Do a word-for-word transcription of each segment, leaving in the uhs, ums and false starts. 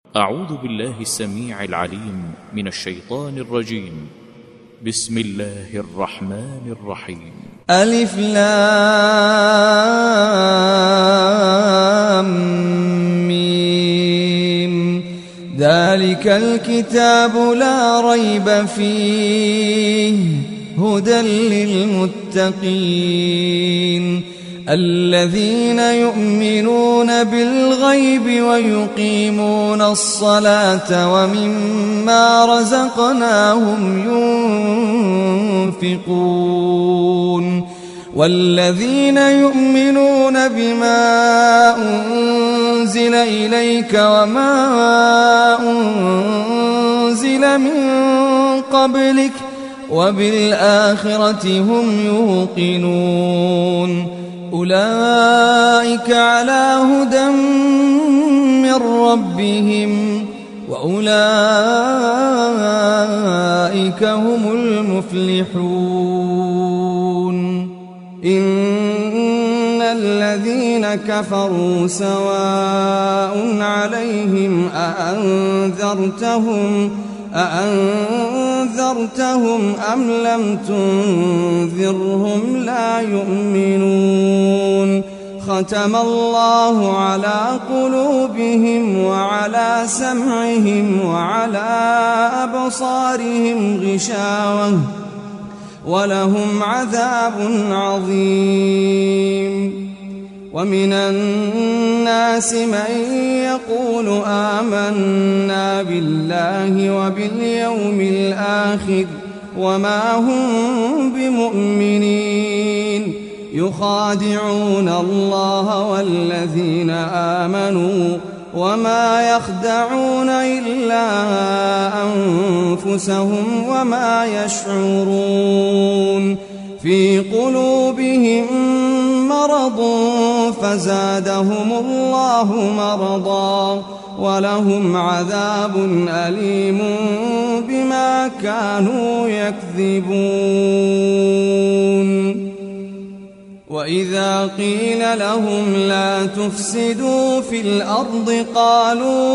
أعوذ بالله السميع العليم من الشيطان الرجيم. بسم الله الرحمن الرحيم. ألف لام ميم. ذلك الكتاب لا ريب فيه هدى للمتقين الذين يؤمنون بالغيب ويقيمون الصلاة ومما رزقناهم ينفقون والذين يؤمنون بما أنزل إليك وما أنزل من قبلك وبالآخرة هم يوقنون أولئك على هدى من ربهم وأولئك هم المفلحون. إن الذين كفروا سواء عليهم أأنذرتهم أأنذرتهم أم لم تنذرهم لا يؤمنون. ختم الله على قلوبهم وعلى سمعهم وعلى أبصارهم غشاوة ولهم عذاب عظيم. ومن الناس من يقول آمنا بالله وباليوم الآخر وما هم بمؤمنين يخادعون الله والذين آمنوا وما يخدعون إلا أنفسهم وما يشعرون. في قلوبهم مرض فزادهم الله مرضا ولهم عذاب أليم بما كانوا يكذبون. وإذا قيل لهم لا تفسدوا في الأرض قالوا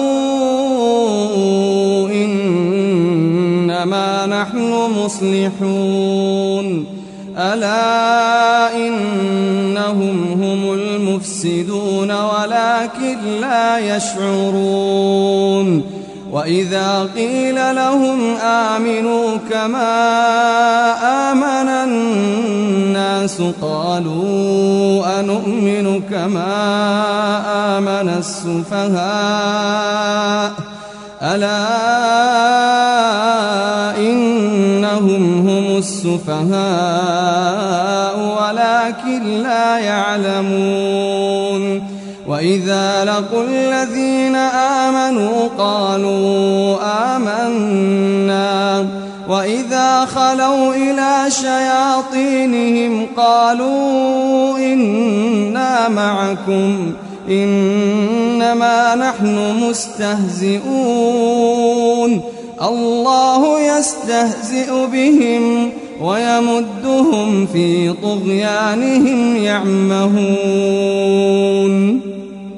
إنما نحن مصلحون ألا إنهم هم المفسدون ولكن لا يشعرون. وإذا قيل لهم آمنوا كما آمن الناس قالوا أنؤمن كما آمن السفهاء ألا إنهم هم السفهاء ولكن لا يعلمون. وإذا لقوا الذين آمنوا قالوا آمنا وإذا خلوا إلى شياطينهم قالوا إنا معكم إنما نحن مستهزئون الله يستهزئ بهم ويمدهم في طغيانهم يعمهون.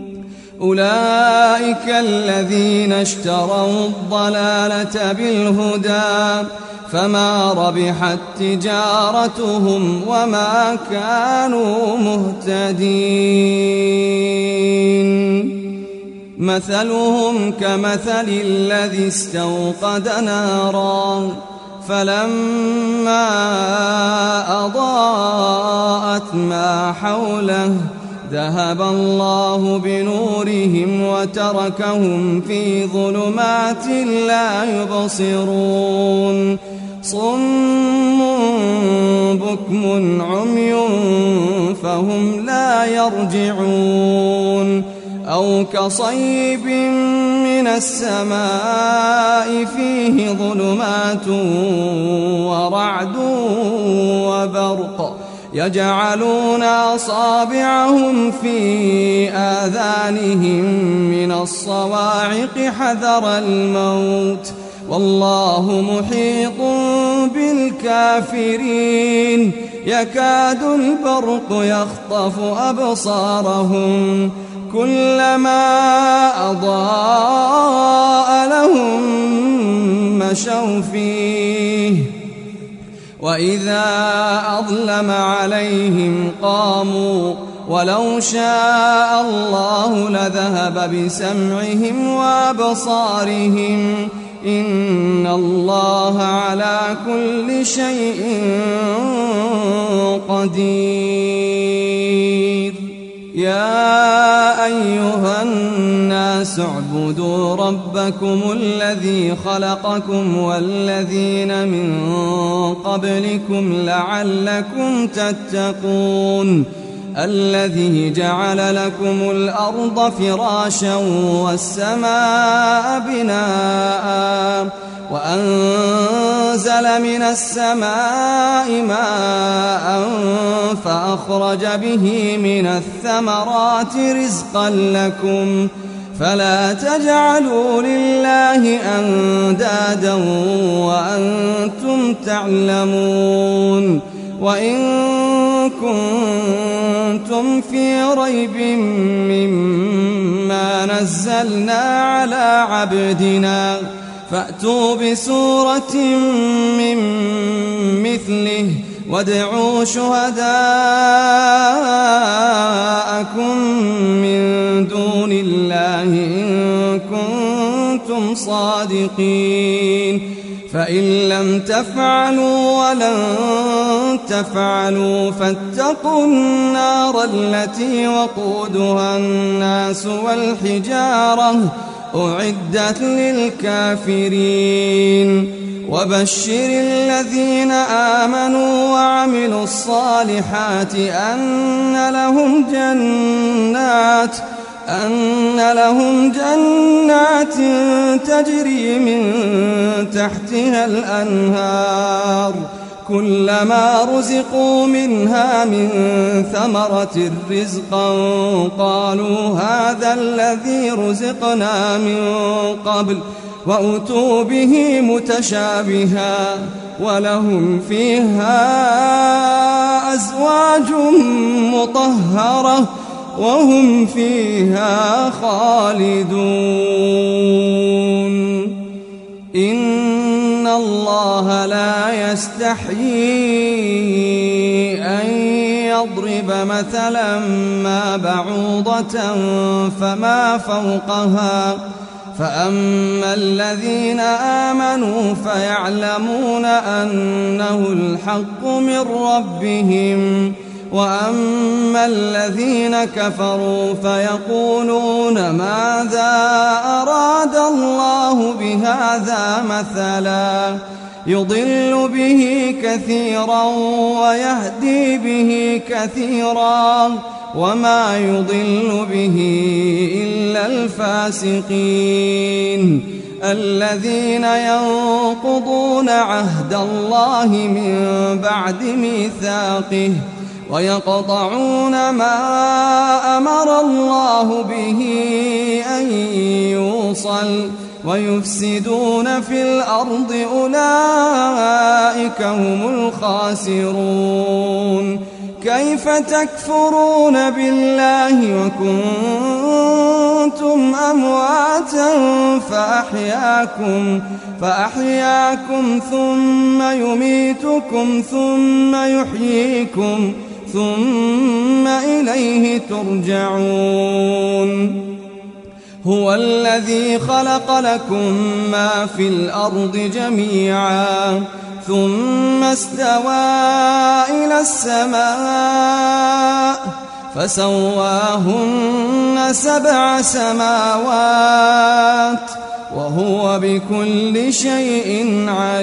أولئك الذين اشتروا الضلالة بالهدى فما ربحت تجارتهم وما كانوا مهتدين. مثلهم كمثل الذي استوقد نارا فلما أضاءت ما حوله ذهب الله بنورهم وتركهم في ظلمات لا يبصرون. صم بكم عمي فهم لا يرجعون. أو كصيب من السماء فيه ظلمات ورعد وبرق يجعلون أصابعهم في آذانهم من الصواعق حذر الموت والله محيط بالكافرين. يكاد البرق يخطف أبصارهم كلما أضاء مشوا فيه وإذا أظلم عليهم قاموا ولو شاء الله لذهب بسمعهم وأبصارهم إن الله على كل شيء قدير. يا أيها الناس اعبدوا ربكم الذي خلقكم والذين من قبلكم لعلكم تتقون الذي جعل لكم الأرض فراشا والسماء بناء وأنزل من السماء ماء فأخرج به من الثمرات رزقا لكم فلا تجعلوا لله أندادا وأنتم تعلمون. وإن كنتم في ريب مما نزلنا على عبدنا فأتوا بسورة من مثله وادعوا شهداءكم من دون الله إن كنتم صادقين فإن لم تفعلوا ولن تفعلوا فاتقوا النار التي وقودها الناس والحجارة أعدت للكافرين. وبشر الذين آمنوا وعملوا الصالحات أن لهم جنات أن لهم جنات تجري من تحتها الأنهار كلما رزقوا منها من ثمرة رزقا قالوا هذا الذي رزقنا من قبل وأتوا به متشابها ولهم فيها أزواج مطهرة وهم فيها خالدون. إن الله لا يستحيي أن يضرب مثلا ما بعوضة فما فوقها فأما الذين آمنوا فيعلمون أنه الحق من ربهم وأما الذين كفروا فيقولون ماذا أراد الله بهذا مثلا يضل به كثيرا ويهدي به كثيرا وما يضل به إلا الفاسقين الذين ينقضون عهد الله من بعد ميثاقه ويقطعون ما أمر الله به أن يوصل ويفسدون في الأرض أولئك هم الخاسرون. كيف تكفرون بالله وكنتم أمواتا فأحياكم فأحياكم ثم يميتكم ثم يحييكم ثم إليه ترجعون. هو الذي خلق لكم ما في الأرض جميعا ثم استوى إلى السماء فسواهن سبع سماوات وهو بكل شيء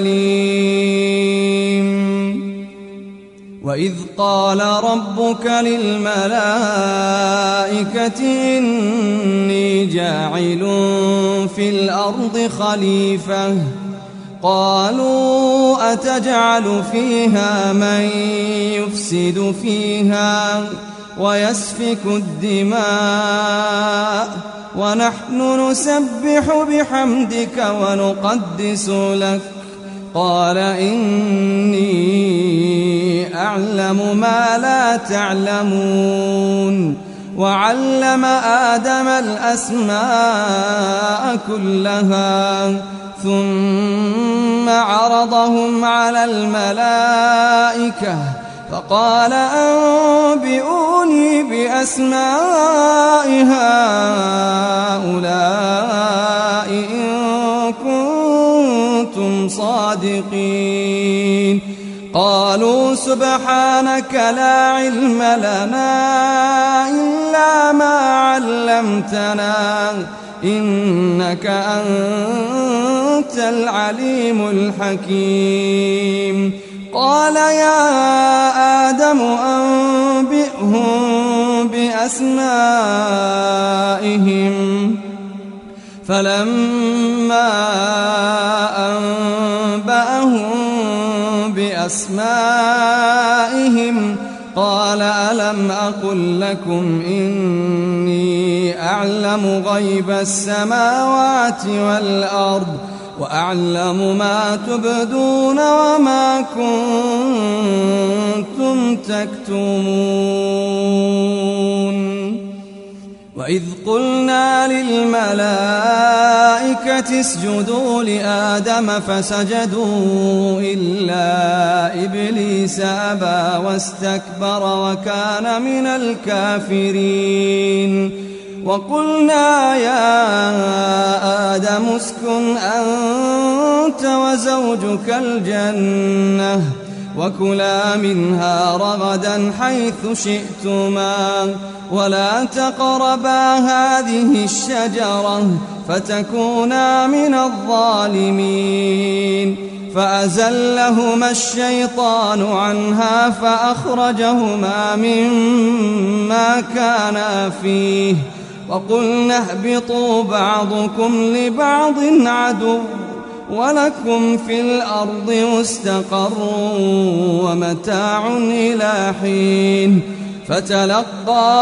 عليم. وإذ قال ربك للملائكة إني جاعل في الأرض خليفة قالوا أتجعل فيها من يفسد فيها ويسفك الدماء ونحن نسبح بحمدك ونقدس لك قال إني أعلم ما لا تعلمون. وعلم آدم الأسماء كلها ثم عرضهم على الملائكة فقال أنبئوني بأسماء هؤلاء إن كنتم صادقين قالوا سبحانك لا علم لنا إلا ما علمتنا إنك أنت العليم الحكيم قال يا آدم أنبئهم بأسمائهم فلما أنبأهم بأسمائهم قال ألم أقل لكم إني أعلم غيب السماوات والأرض وأعلم ما تبدون وما كنتم تكتمون وإذ قلنا للملائكة اسجدوا لآدم فسجدوا إلا إبليس أبى واستكبر وكان من الكافرين وقلنا يا آدم اسكن أنت وزوجك الجنة وكلا منها رغدا حيث شئتما ولا تقربا هذه الشجرة فتكونا من الظالمين فأزلهما الشيطان عنها فأخرجهما مما كانا فيه وقلنا اهبطوا بعضكم لبعض عدو ولكم في الأرض مستقر ومتاع إلى حين فتلقى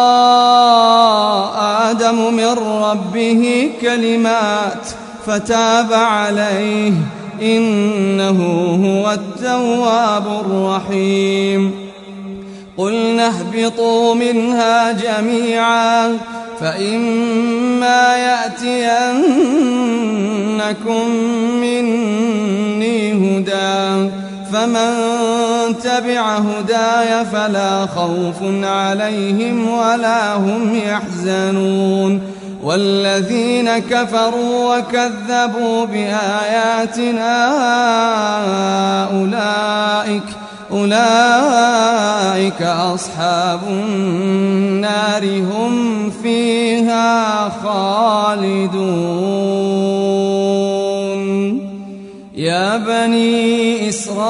آدم من ربه كلمات فتاب عليه إنه هو التواب الرحيم قلنا اهبطوا منها جميعا فإما يأتينكم مني هدى فمن تبع هداي فلا خوف عليهم ولا هم يحزنون والذين كفروا وكذبوا بآياتنا أولئك أولئك أصحاب النار هم فيها خالدون يا بني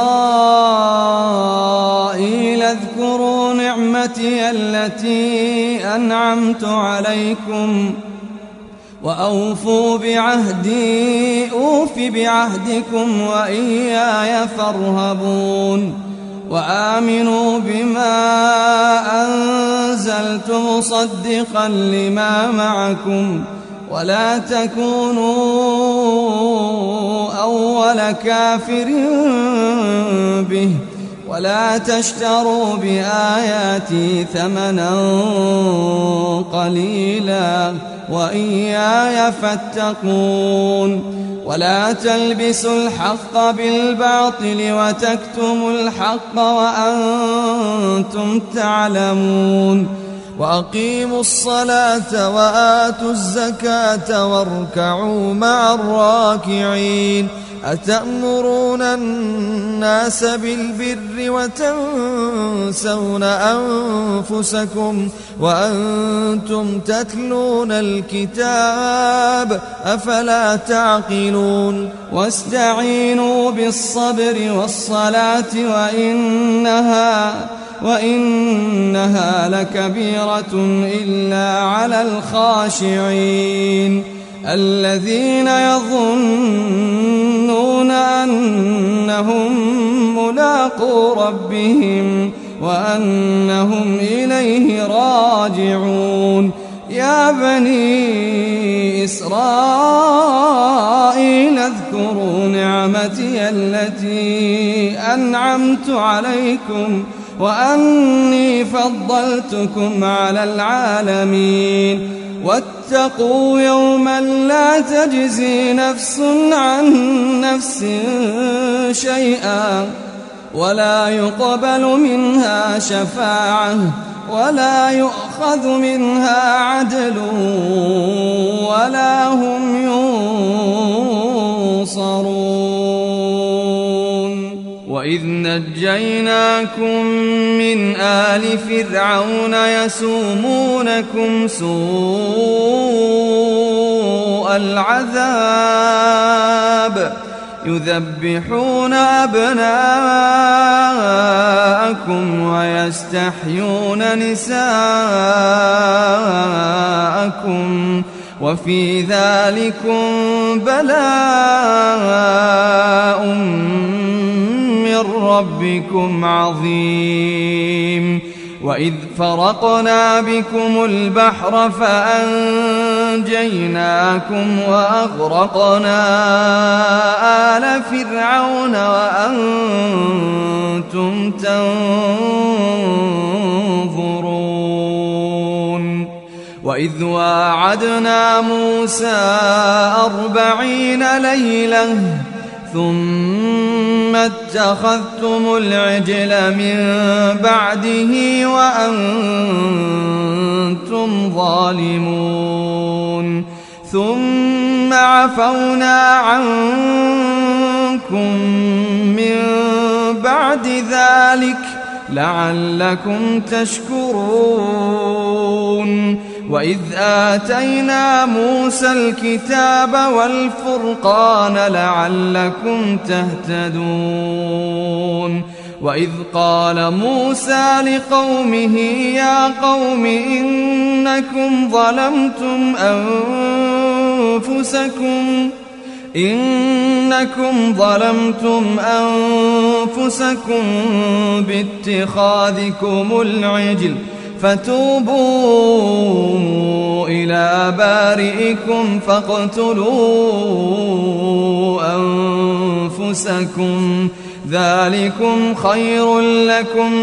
إسرائيل اذكروا نعمتي التي أنعمت عليكم وأوفوا بعهدي أوف بعهدكم وإياي فارهبون وآمنوا بما أنزلت مصدقا لما معكم ولا تكونوا أول كافر به ولا تشتروا بآياتي ثمنا قليلا وإياي فاتقون ولا تلبسوا الحق بالباطل وتكتموا الحق وأنتم تعلمون وأقيموا الصلاة وآتوا الزكاة واركعوا مع الراكعين أتأمرون الناس بالبر وتنسون أنفسكم وأنتم تتلون الكتاب أفلا تعقلون واستعينوا بالصبر والصلاة وإنها وإنها لكبيرة إلا على الخاشعين الذين يظنون أنهم ملاقو ربهم وأنهم إليه راجعون يا بني إسرائيل اذكروا نعمتي التي أنعمت عليكم وأني فضلتكم على العالمين واتقوا يوما لا تجزي نفس عن نفس شيئا ولا يقبل منها شفاعة ولا يؤخذ منها عدل ولا هم ينصرون. وإذ نجيناكم من آل فرعون يسومونكم سوء العذاب يذبحون أبناءكم ويستحيون نساءكم وفي ذلكم بلاء من ربكم عظيم. وإذ فرقنا بكم البحر فأنجيناكم وأغرقنا آل فرعون وأنتم تنظرون. وإذ واعدنا موسى أربعين ليلة ثم اتخذتم العجل من بعده وأنتم ظالمون ثم عفونا عنكم من بعد ذلك لعلكم تشكرون. وإذ آتينا موسى الكتاب والفرقان لعلكم تهتدون. وإذ قال موسى لقومه يا قوم إنكم ظلمتم أنفسكم إنكم ظلمتم أنفسكم باتخاذكم العجل فتوبوا إلى بارئكم فاقتلوا أنفسكم ذلكم خير لكم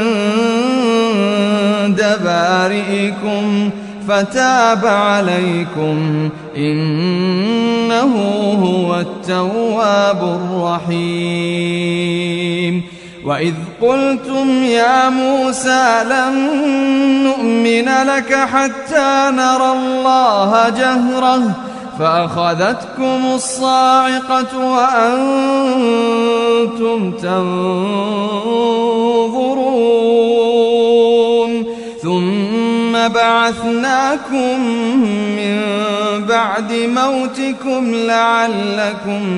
عند بارئكم فتاب عليكم إنه هو التواب الرحيم. وإذ قلتم يا موسى لن نؤمن لك حتى نرى الله جهرة فأخذتكم الصاعقة وأنتم تنظرون ثم بعثناكم من بعد موتكم لعلكم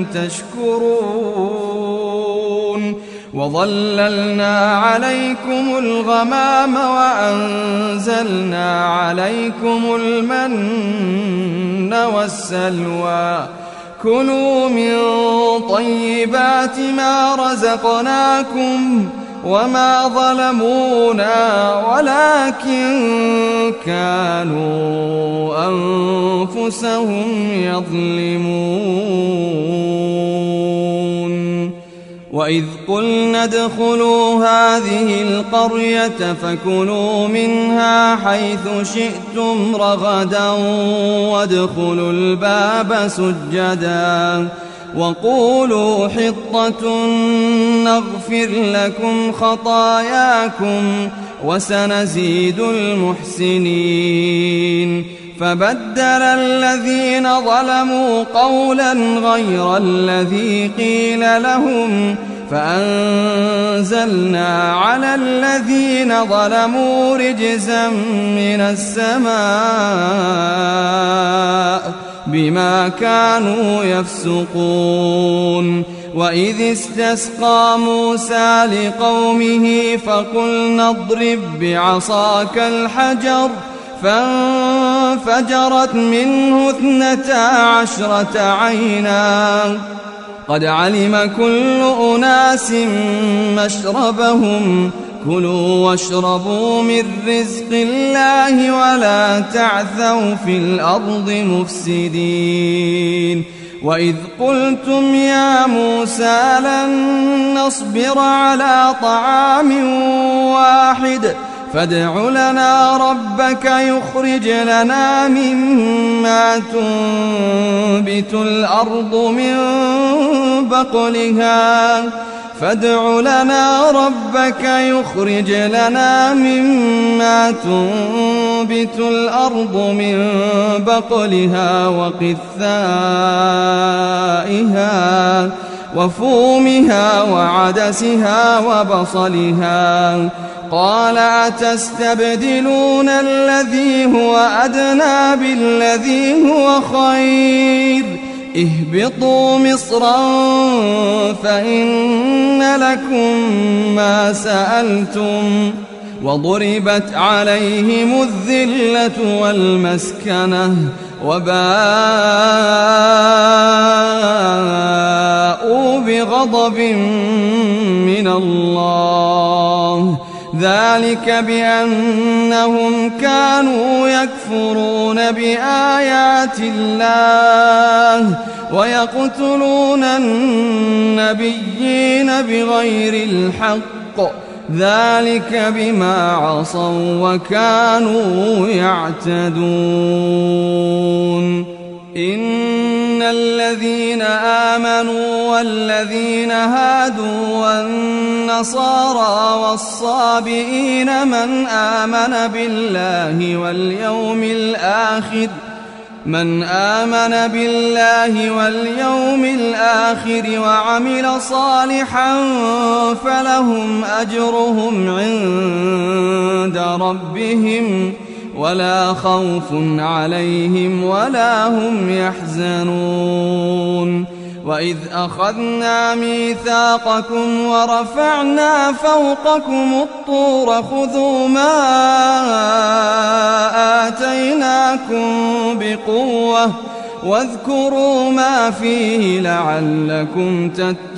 تشكرون. وظللنا عليكم الغمام وأنزلنا عليكم المن والسلوى كلوا من طيبات ما رزقناكم وما ظلمونا ولكن كانوا أنفسهم يظلمون. وإذ قلنا ادخلوا هذه القرية فكلوا منها حيث شئتم رغدا وادخلوا الباب سجدا وقولوا حطة نغفر لكم خطاياكم وسنزيد المحسنين. فبدل الذين ظلموا قولا غير الذي قيل لهم فأنزلنا على الذين ظلموا رجزا من السماء بما كانوا يفسقون. وإذ استسقى موسى لقومه فقلنا اضرب بعصاك الحجر فانفجرت منه اثنتا عشرة عينا قد علم كل أناس مشربهم كلوا واشربوا من رزق الله ولا تعثوا في الأرض مفسدين. وإذ قلتم يا موسى لن نصبر على طعام واحد فادع لنا ربك يخرج لنا مما تنبت الأرض من بقلها فادع لنا ربك يخرج لنا مما تنبت الأرض من بقلها وقثائها وفومها وعدسها وبصلها قال أتستبدلون الذي هو أدنى بالذي هو خير اهبطوا مصرا فإن لكم ما سألتم وضربت عليهم الذلة والمسكنة وباءوا بغضب من الله ذلك بأنهم كانوا يكفرون بآيات الله ويقتلون النبيين بغير الحق ذلك بما عصوا وكانوا يعتدون إن الذين آمنوا والذين هادوا والنصارى والصابئين من آمن بالله واليوم الآخر من آمن بالله واليوم الآخر وعمل صالحا فلهم أجرهم عند ربهم ولا خوف عليهم ولا هم يحزنون وإذ أخذنا ميثاقكم ورفعنا فوقكم الطور خذوا ما آتيناكم بقوة واذكروا ما فيه لعلكم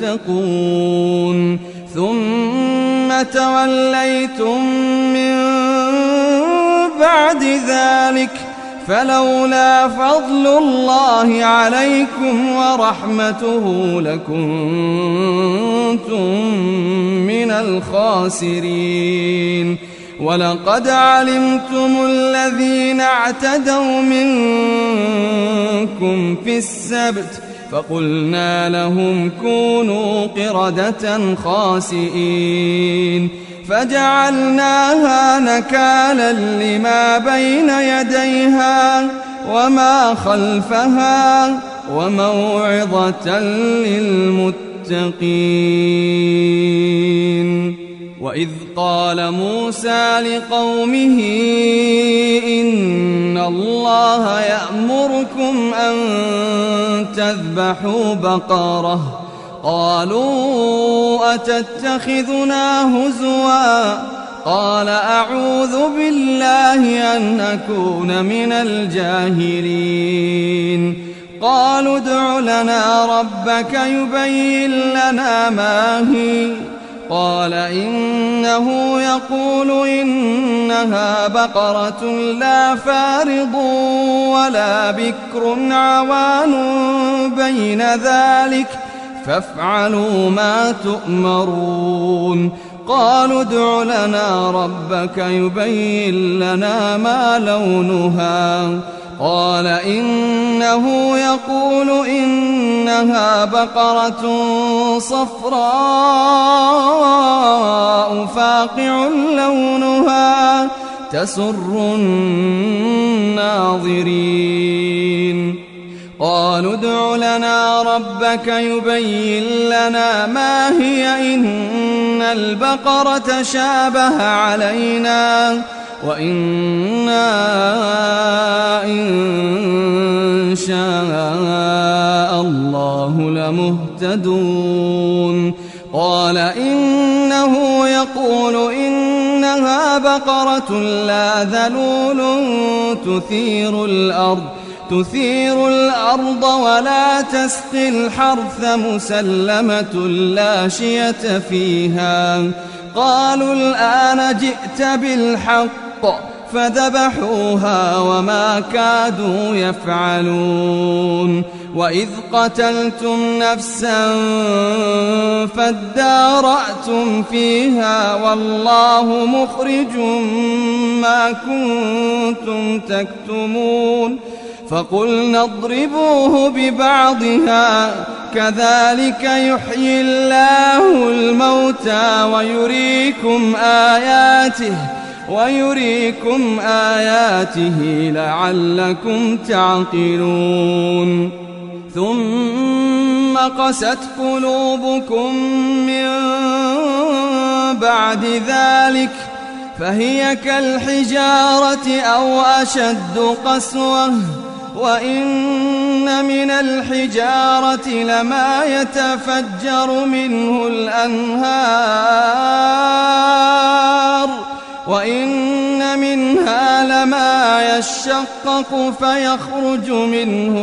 تتقون ثم توليتم من بعد ذلك فلولا فضل الله عليكم ورحمته لكنتم من الخاسرين ولقد علمتم الذين اعتدوا منكم في السبت فقلنا لهم كونوا قردة خاسئين فجعلناها نكالا لما بين يديها وما خلفها وموعظة للمتقين وإذ قال موسى لقومه إن الله يأمركم أن تذبحوا بقرة قالوا أتتخذنا هزوا قال أعوذ بالله أن أكون من الجاهلين قالوا ادع لنا ربك يبين لنا ما هي قال إنه يقول إنها بقرة لا فارض ولا بكر عوان بين ذلك فافعلوا ما تؤمرون قالوا ادع لنا ربك يبين لنا ما لونها قال إنه يقول إنها بقرة صفراء فاقع لونها تسر الناظرين قالوا ادع لنا ربك يبين لنا ما هي إن البقرة شابه علينا وإنا إن شاء الله لمهتدون قال إنه يقول إنها بقرة لا ذلول تثير الأرض تثير الأرض ولا تسقي الحرث مسلمة لا شية فيها قالوا الآن جئت بالحق فذبحوها وما كادوا يفعلون وإذ قتلتم نفسا فادارأتم فيها والله مخرج ما كنتم تكتمون فقلنا اضربوه ببعضها كذلك يحيي الله الموتى ويريكم آياته ويريكم آياته لعلكم تعقلون ثم قست قلوبكم من بعد ذلك فهي كالحجارة أو أشد قسوة وإن من الحجارة لما يتفجر منه الأنهار وإن منها لما يشقق فيخرج منه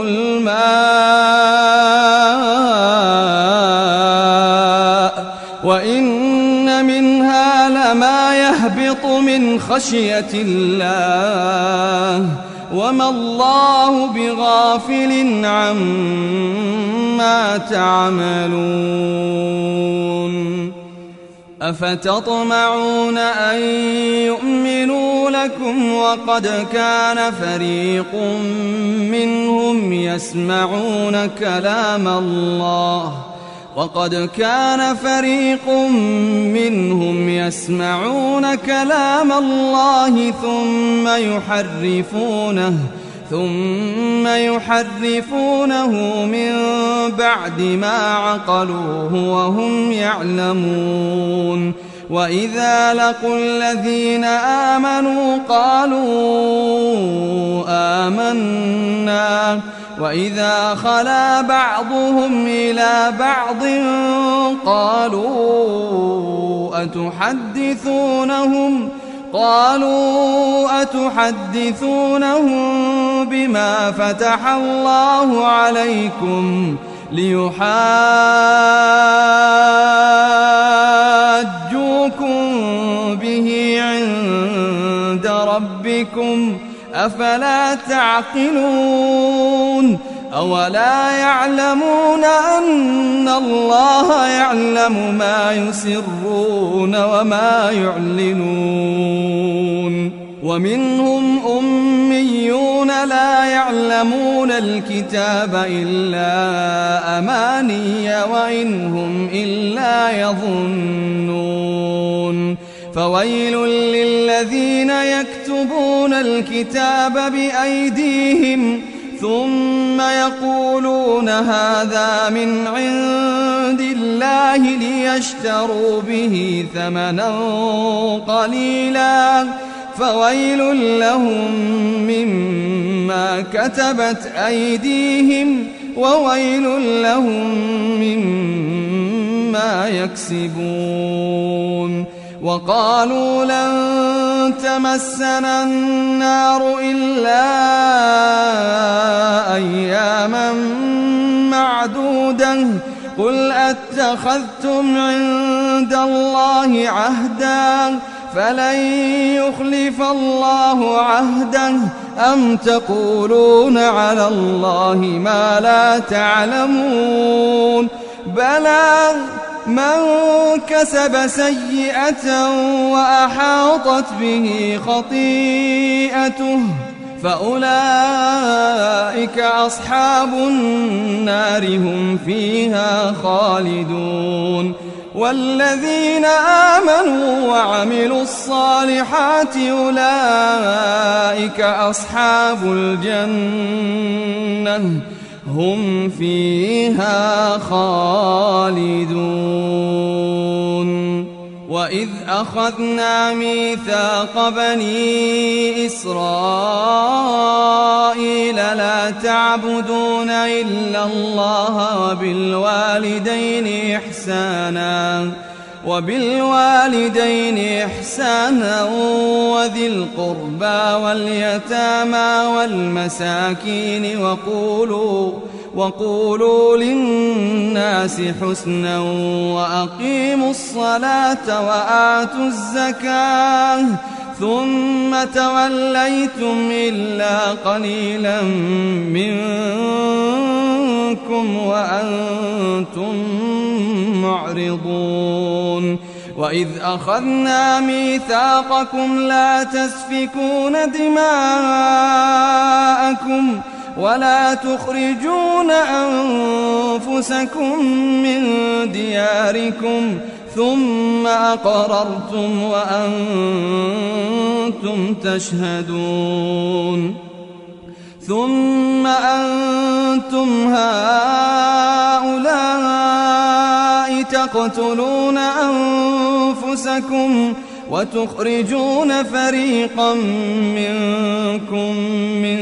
الماء وإن منها لما يهبط من خشية الله وما الله بغافل عما تعملون أفتطمعون أن يؤمنوا لكم وقد كان فريق منهم يسمعون كلام الله وقد كان فريق منهم يسمعون كلام الله ثم يحرفونه ثم يحرفونه من بعد ما عقلوه وهم يعلمون وإذا لقوا الذين آمنوا قالوا آمنا وإذا خلا بعضهم إلى بعض قالوا أتحدثونهم قالوا أتحدثونهم بما فتح الله عليكم ليحاجوكم به عند ربكم أفلا تعقلون أولا يعلمون أن الله يعلم ما يسرون وما يعلنون ومنهم أميون لا يعلمون الكتاب إلا أماني وإن هم إلا يظنون فويل للذين يكتبون الكتاب بأيديهم ثم يقولون هذا من عند الله ليشتروا به ثمنا قليلا فويل لهم مما كتبت أيديهم وويل لهم مما يكسبون وقالوا لن تمسنا النار إلا أياما معدودة قل أتخذتم عند الله عهدا فلن يخلف الله عهده أم تقولون على الله ما لا تعلمون بلى من كسب سيئة وأحاطت به خطيئته فأولئك أصحاب النار هم فيها خالدون والذين آمنوا وعملوا الصالحات أولئك أصحاب الجنة هم فيها خالدون وإذ أخذنا ميثاق بني إسرائيل لا تعبدون إلا الله وبالوالدين إحسانا وبالوالدين إحسانا وذي القربى واليتامى والمساكين وقولوا وقولوا للناس حسنا وأقيموا الصلاة وآتوا الزكاة ثم توليتم إلا قليلا منكم منكم وأنتم معرضون وإذ أخذنا ميثاقكم لا تسفكون دماءكم ولا تخرجون أنفسكم من دياركم ثم أقررتم وأنتم تشهدون ثم أنتم هؤلاء تقتلون أنفسكم وتخرجون فريقا منكم من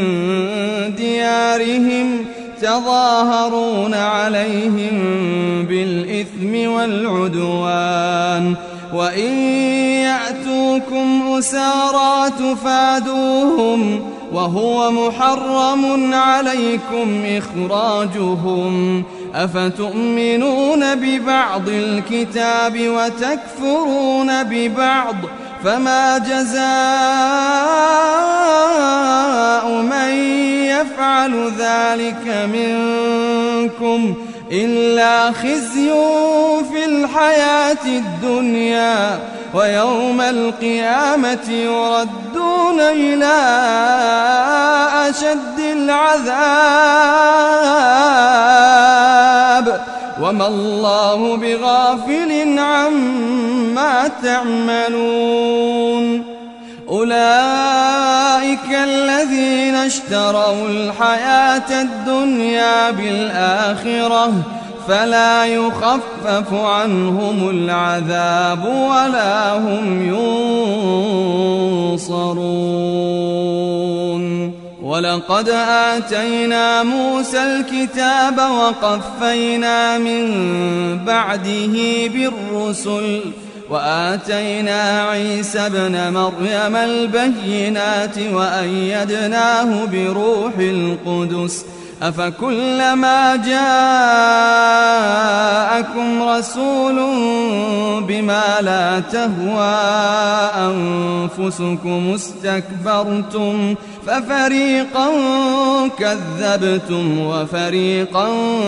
ديارهم تظاهرون عليهم بالإثم والعدوان وإن يأتوكم أسارى تفادوهم وهو محرم عليكم إخراجهم أفتؤمنون ببعض الكتاب وتكفرون ببعض فما جزاء من يفعل ذلك منكم إلا خزي في الحياة الدنيا ويوم القيامة يردون إلى أشد العذاب وما الله بغافل عما تعملون أولئك الذين اشتروا الحياة الدنيا بالآخرة فلا يخفف عنهم العذاب ولا هم ينصرون ولقد آتينا موسى الكتاب وقفينا من بعده بالرسل وآتينا عيسى ابن مريم البينات وأيدناه بروح القدس أفكلما جاءكم رسول بما لا تهوى أنفسكم استكبرتم ففريقا كذبتم وفريقا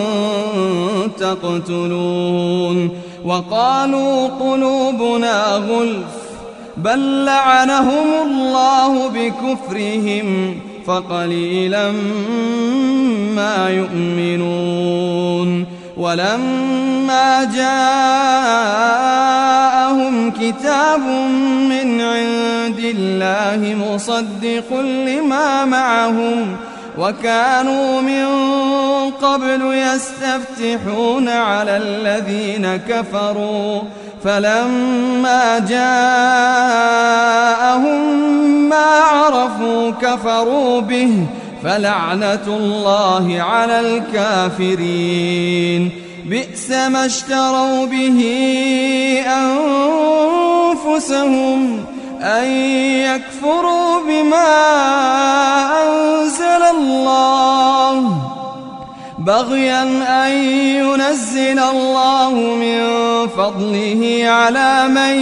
تقتلون وقالوا قلوبنا غلف بل لعنهم الله بكفرهم فقليلا ما يؤمنون ولما جاءهم كتاب من عند الله مصدق لما معهم وكانوا من قبل يستفتحون على الذين كفروا فلما جاءهم ما عرفوا كفروا به فلعنة الله على الكافرين بئس ما اشتروا به أنفسهم أن يكفروا بما أنزل الله بغيا أن ينزل الله من فضله على من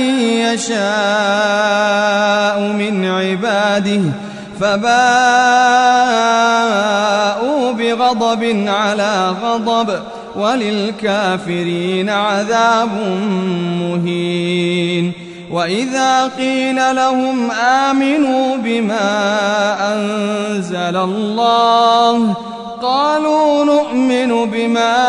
يشاء من عباده فباءوا بغضب على غضب وللكافرين عذاب مهين وإذا قيل لهم آمنوا بما أنزل الله قالوا نؤمن بما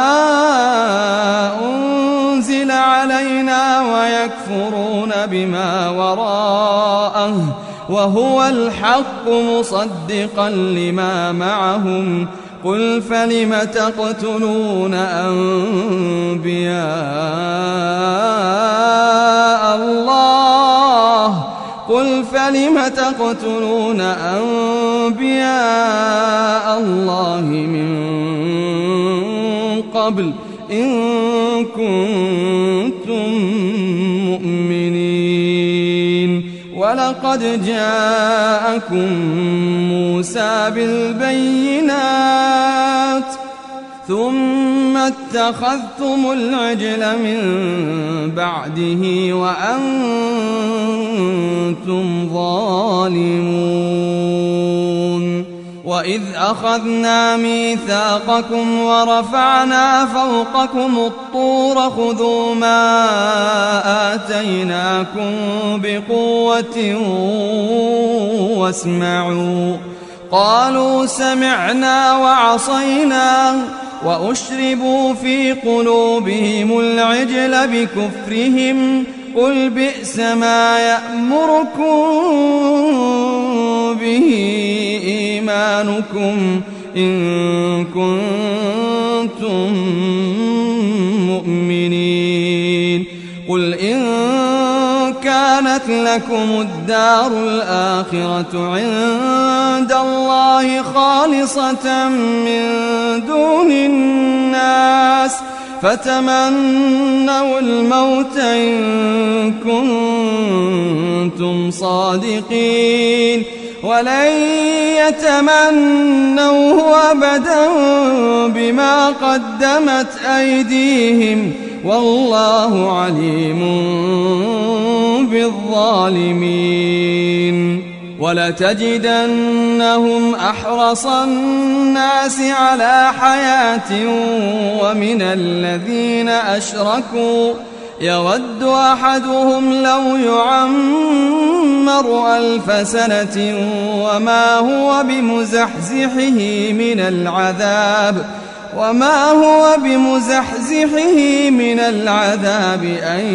أنزل علينا ويكفرون بما وراءه وهو الحق مصدقا لما معهم قل فلم تقتلون أنبياء الله قل فلم تقتلون أنبياء الله من قبل إن كنتم مؤمنين ولقد جاءكم موسى بالبينات ثم اتخذتم العجل من بعده وأنتم ظالمون وإذ أخذنا ميثاقكم ورفعنا فوقكم الطور خذوا ما آتيناكم بقوة واسمعوا قالوا سمعنا وعصينا وأشربوا في قلوبهم العجل بكفرهم قل بئس ما يأمركم به إيمانكم إن كنتم مؤمنين قل إن كانت لكم الدار الآخرة عند الله خالصة من دون الناس فتمنوا الموت إن كنتم صادقين ولن يتمنوه أبدا بما قدمت أيديهم والله عليم بالظالمين ولتجدنهم أحرص الناس على حياة ومن الذين أشركوا يود أحدهم لو يعمر ألف سنة وما هو بمزحزحه من العذاب وما هو بمزحزحه من العذاب أن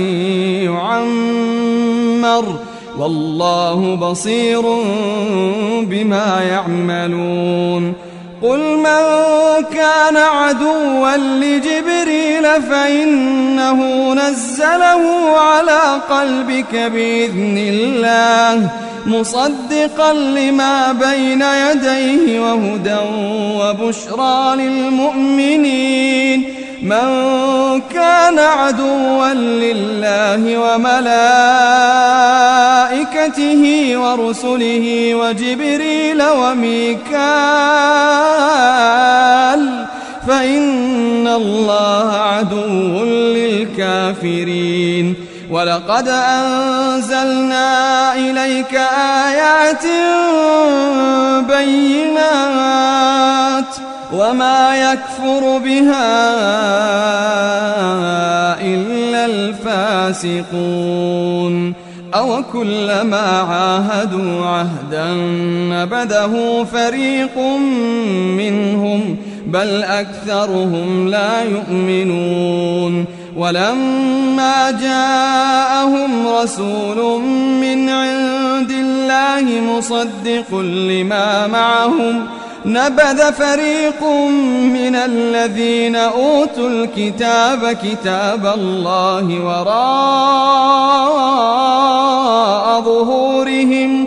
يعمر والله بصير بما يعملون قل من كان عدوا لجبريل فإنه نزله على قلبك بإذن الله مصدقا لما بين يديه وهدى وبشرى للمؤمنين من كان عدوا لله وملائكته ورسله وجبريل وميكال فإن الله عدو للكافرين ولقد أنزلنا إليك آيات بينات وما يكفر بها إلا الفاسقون أو كلما عاهدوا عهدا نبذه فريق منهم بل أكثرهم لا يؤمنون ولما جاءهم رسول من عند الله مصدق لما معهم نبذ فريق من الذين أوتوا الكتاب كتاب الله وراء ظهورهم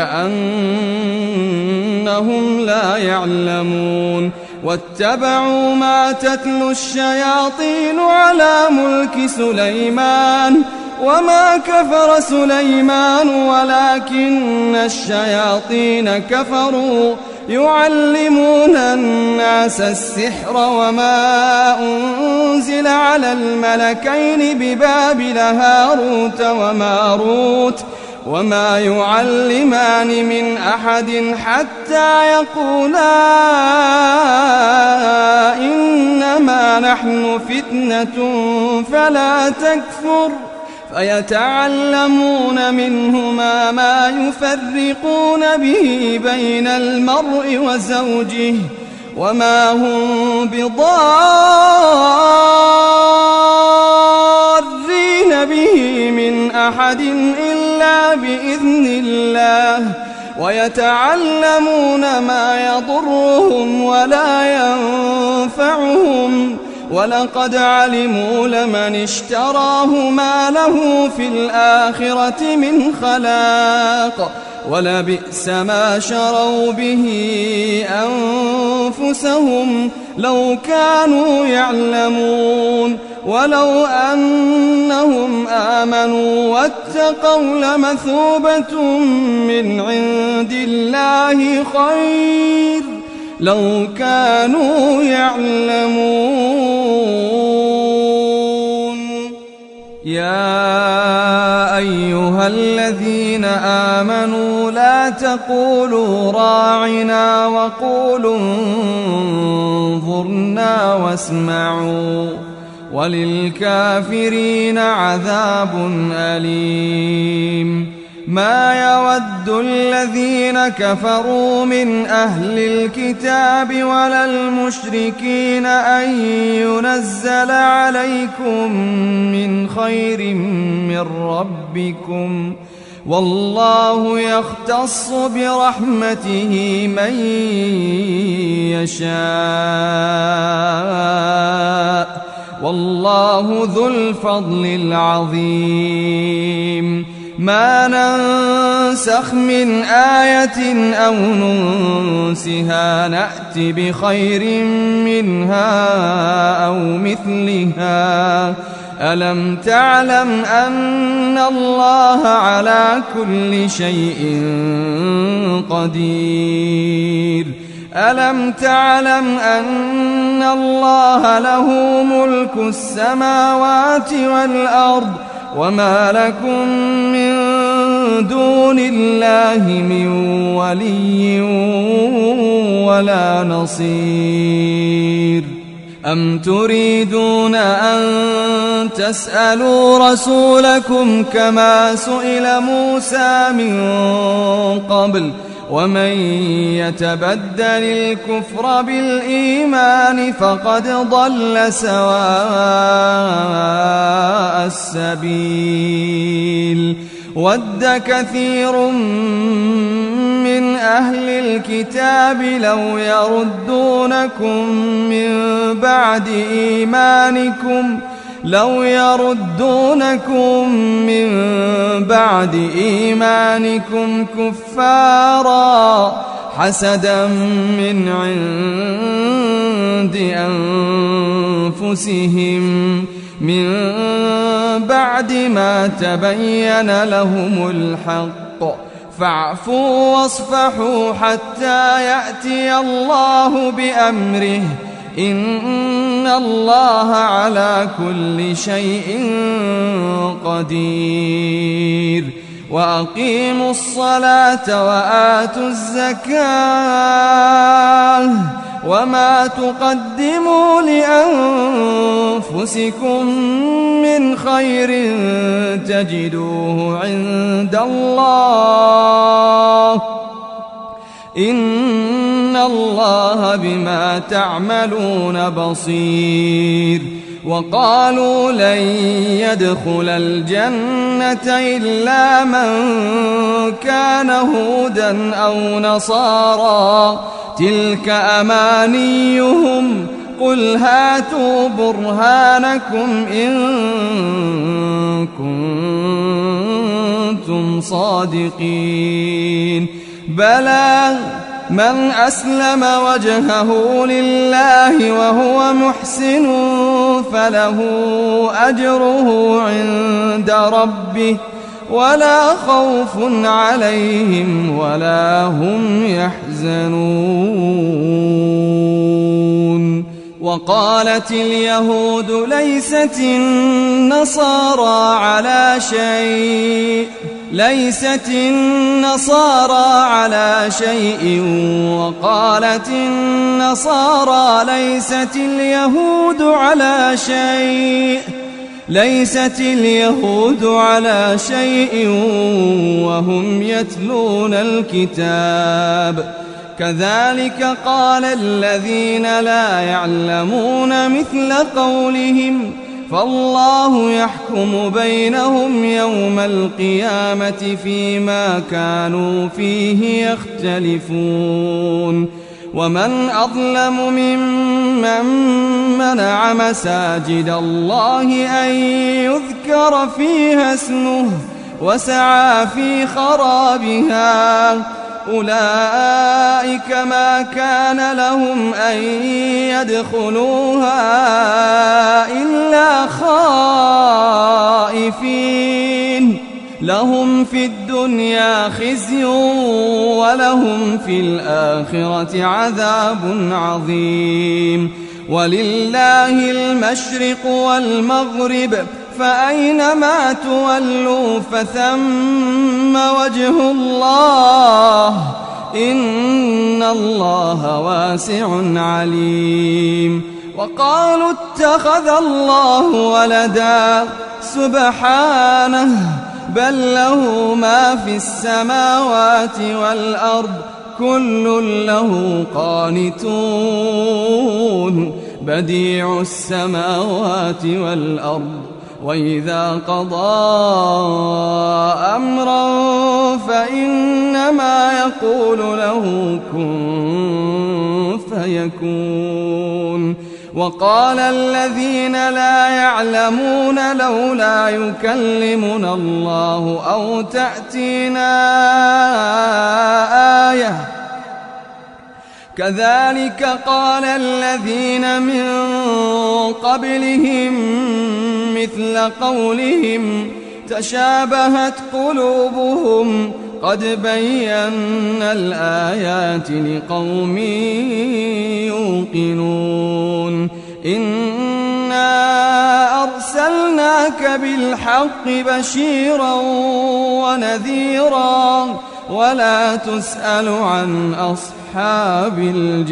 كأنهم لا يعلمون واتبعوا ما تتلو الشياطين على ملك سليمان وما كفر سليمان ولكن الشياطين كفروا يعلمون الناس السحر وما أنزل على الملكين ببابل هاروت وماروت وما يعلمان من أحد حتى يقولا إنما نحن فتنة فلا تكفر فيتعلمون منهما ما يفرقون به بين المرء وزوجه وما هم بضارين به من أحد إلا بإذن الله ويتعلمون ما يضرهم ولا ينفعهم ولقد علموا لمن اشتراه ما له في الآخرة من خلاق ولبئس ما شروا به أنفسهم لو كانوا يعلمون ولو أنهم آمنوا واتقوا لمثوبة من عند الله خير لو كانوا يعلمون يا أيها الذين آمنوا لا تقولوا راعنا وقولوا انظرنا واسمعوا وللكافرين عذاب أليم. ما يود الذين كفروا من أهل الكتاب ولا المشركين أن ينزل عليكم من خير من ربكم، والله يختص برحمته من يشاء، والله ذو الفضل العظيم. ما ننسخ من آية أو ننسها نأت بخير منها أو مثلها. ألم تعلم أن الله على كل شيء قدير؟ ألم تعلم أن الله له ملك السماوات والأرض وما لكم من دون الله من ولي ولا نصير؟ أم تريدون أن تسألوا رسولكم كما سئل موسى من قبل؟ ومن يتبدل الكفر بالإيمان فقد ضل سواء السبيل. ود كثير من أهل الكتاب لو يردونكم من بعد إيمانكم لو يردونكم من بعد إيمانكم كفارا حسدا من عند أنفسهم من بعد ما تبين لهم الحق، فاعفوا واصفحوا حتى يأتي الله بأمره، إن الله على كل شيء قدير. وأقيموا الصلاة وآتوا الزكاة وما تقدموا لأنفسكم من خير تجدوه عند الله، إن الله بما تعملون بصير. وقالوا لن يدخل الجنة إلا من كان هودا أو نصارى، تلك أمانيهم، قل هاتوا برهانكم إن كنتم صادقين. بلى من أسلم وجهه لله وهو محسن فله أجره عند ربه ولا خوف عليهم ولا هم يحزنون. وقالت اليهود ليست النصارى على شيء ليست النصارى على شيء وقالت النصارى ليست اليهود على شيء ليست اليهود على شيء وهم يتلون الكتاب، كذلك قال الذين لا يعلمون مثل قولهم، فالله يحكم بينهم يوم القيامة فيما كانوا فيه يختلفون. ومن أظلم ممن منع مساجد الله أن يذكر فيها اسمه وسعى في خرابها، أولئك ما كان لهم أن يدخلوها إلا خائفين، لهم في الدنيا خزي ولهم في الآخرة عذاب عظيم. ولله المشرق والمغرب، فأينما تولوا فثم وجه الله إن الله واسع عليم. وقالوا اتخذ الله ولدا سبحانه بل له ما في السماوات والأرض كل له قانتون بديع السماوات والأرض وإذا قضى أمرا فإنما يقول له كن فيكون. وقال الذين لا يعلمون لولا يكلمنا الله أو تأتينا آية كذلك قال الذين من قبلهم مثل قولهم تشابهت قلوبهم قد بينا الآيات لقوم يوقنون. إنا أرسلناك بالحق بشيرا ونذيرا ولا تسأل عن أصحاب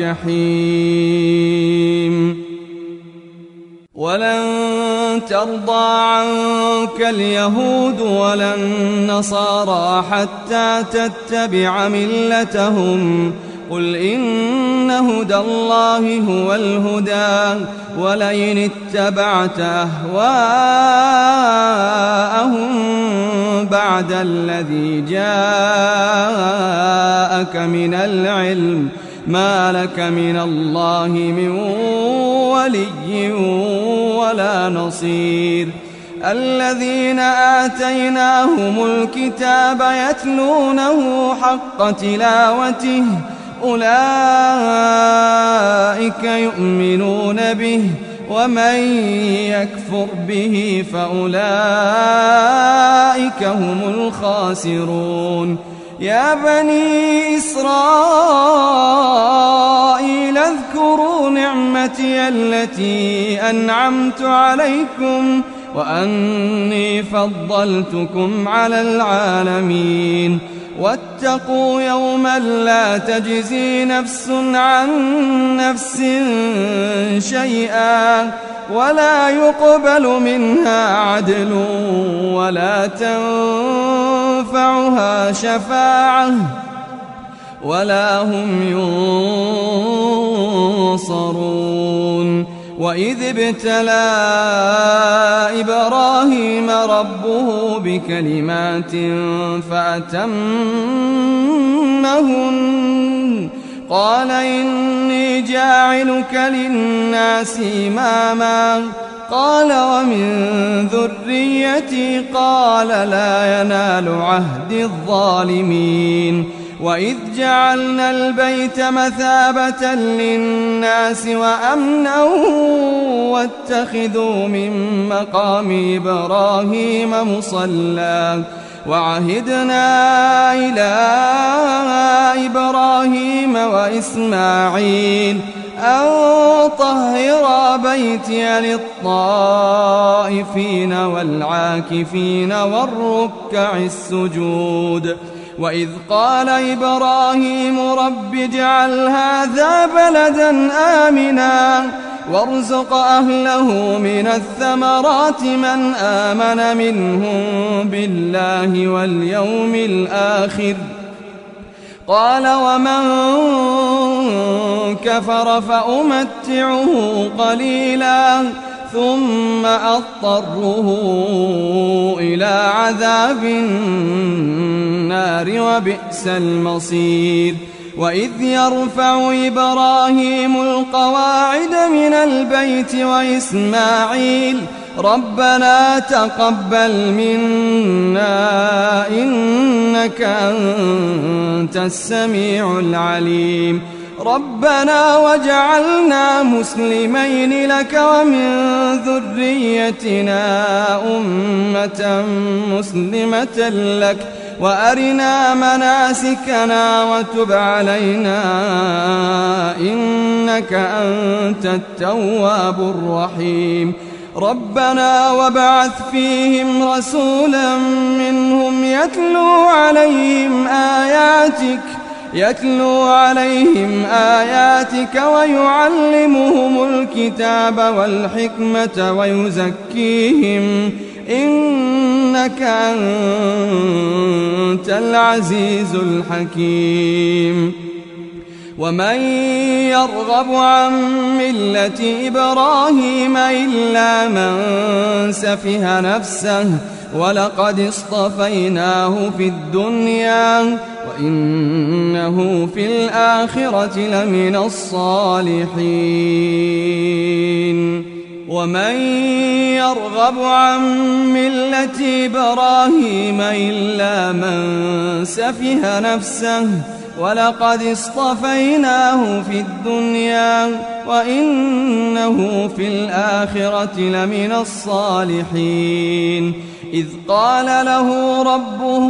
الجحيم. ولن ترضى عنك اليهود ولا النصارى حتى تتبع ملتهم قل إن هدى الله هو الهدى ولئن اتبعت أهواءهم بعد الذي جاءك من العلم ما لك من الله من ولي ولا نصير. الذين آتيناهم الكتاب يتلونه حق تلاوته أولئك يؤمنون به ومن يكفر به فأولئك هم الخاسرون. يا بني إسرائيل اذكروا نعمتي التي أنعمت عليكم وأني فضلتكم على العالمين. واتقوا يوما لا تجزي نفس عن نفس شيئا ولا يقبل منها عدل ولا تنفعها شفاعة ولا هم ينصرون. وإذ ابتلى إبراهيم ربه بكلمات فأتمهن قال إني جاعلك للناس إماما قال ومن ذريتي قال لا ينال عهد الظالمين. وإذ جعلنا البيت مثابة للناس وأمنا واتخذوا من مقام إبراهيم مصلى وعهدنا إلى إبراهيم وإسماعيل أن طهرا بيتي للطائفين والعاكفين والركع السجود. وإذ قال إبراهيم رب اجعل هذا بلدا آمنا وارزق أهله من الثمرات من آمن منهم بالله واليوم الآخر قال ومن كفر فأمتعه قليلا ثم أضطره إلى عذاب النار وبئس المصير. وإذ يرفع إبراهيم القواعد من البيت وإسماعيل ربنا تقبل منا إنك أنت السميع العليم ربنا واجعلنا مسلمين لك ومن ذريتنا أمة مسلمة لك وأرنا مناسكنا وتب علينا إنك أنت التواب الرحيم ربنا وابعث فيهم رسولا منهم يتلو عليهم آياتك يتلو عليهم آياتك ويعلمهم الكتاب والحكمة ويزكيهم إنك أنت العزيز الحكيم ومن يرغب عن ملة إبراهيم إلا من سفه نفسه ولقد اصطفيناه في الدنيا وإنه في الآخرة لمن الصالحين ومن يرغب عن ملة إبراهيم إلا من سفه نفسه ولقد اصطفيناه في الدنيا وإنه في الآخرة لمن الصالحين إذ قال له ربه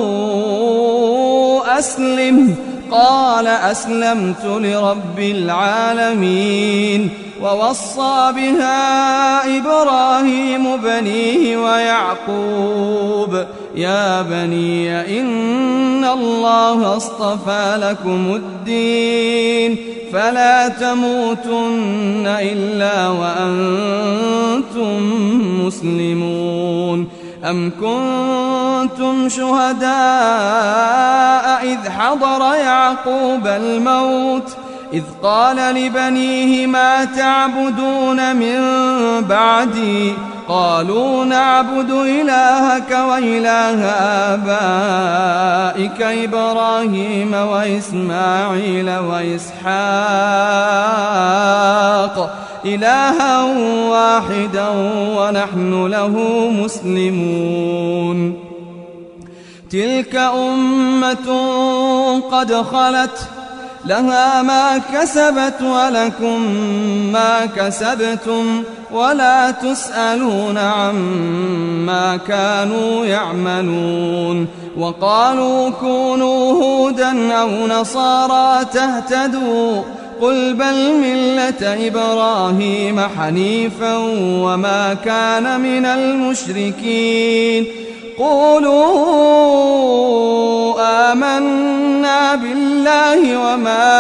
أسلم قال أسلمت لرب العالمين ووصى بها إبراهيم بنيه ويعقوب يا بني إن الله اصطفى لكم الدين فلا تموتن إلا وأنتم مسلمون أم كنتم شهداء إذ حضر يعقوب الموت إذ قال لبنيه ما تعبدون من بعدي قالوا نعبد إلهك وإله آبائك إبراهيم وإسماعيل وإسحاق إلها واحدا ونحن له مسلمون تلك أمة قد خلت لها ما كسبت ولكم ما كسبتم ولا تسألون عما كانوا يعملون وقالوا كونوا هودا أو نصارى تهتدوا قل بل ملة إبراهيم حنيفا وما كان من المشركين قولوا آمنا بالله وما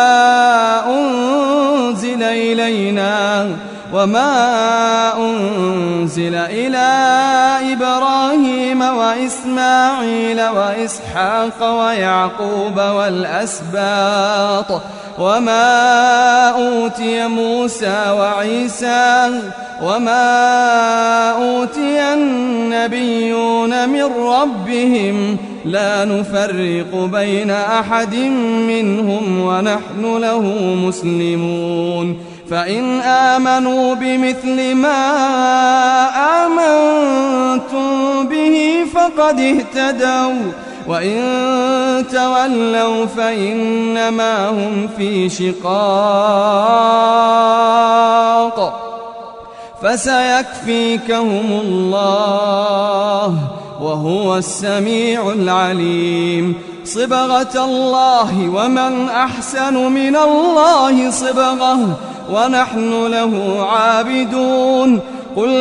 أنزل إلينا وما أنزل إلى إبراهيم وإسماعيل وإسحاق ويعقوب والأسباط وما أوتي موسى وعيسى وما أوتي النبيون من ربهم لا نفرق بين أحد منهم ونحن له مسلمون فإن آمنوا بمثل ما آمنتم به فقد اهتدوا وإن تولوا فإنما هم في شقاق فسيكفيكهم الله وهو السميع العليم صبغة الله ومن أحسن من الله صبغة ونحن له عابدون قل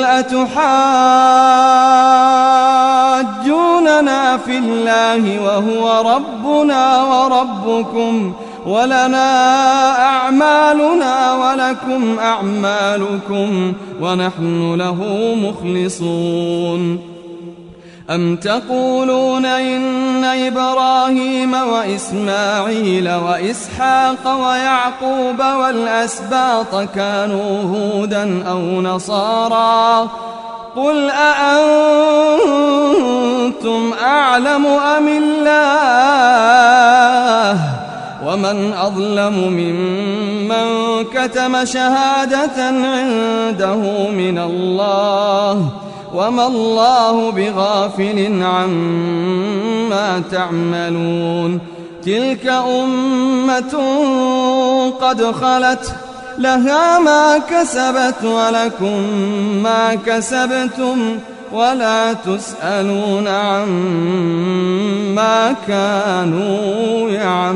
أتحاجوننا في الله وهو ربنا وربكم ولنا أعمالنا ولكم أعمالكم ونحن له مخلصون أم تقولون إن إبراهيم وإسماعيل وإسحاق ويعقوب والأسباط كانوا هودا أو نصارى قل أأنتم أعلم أم الله ومن أظلم ممن كتم شهادة عنده من الله وما الله بغافل عما تعملون تلك أمة قد خلت لها ما كسبت ولكم ما كسبتم ولا تسألون عما كانوا يعملون.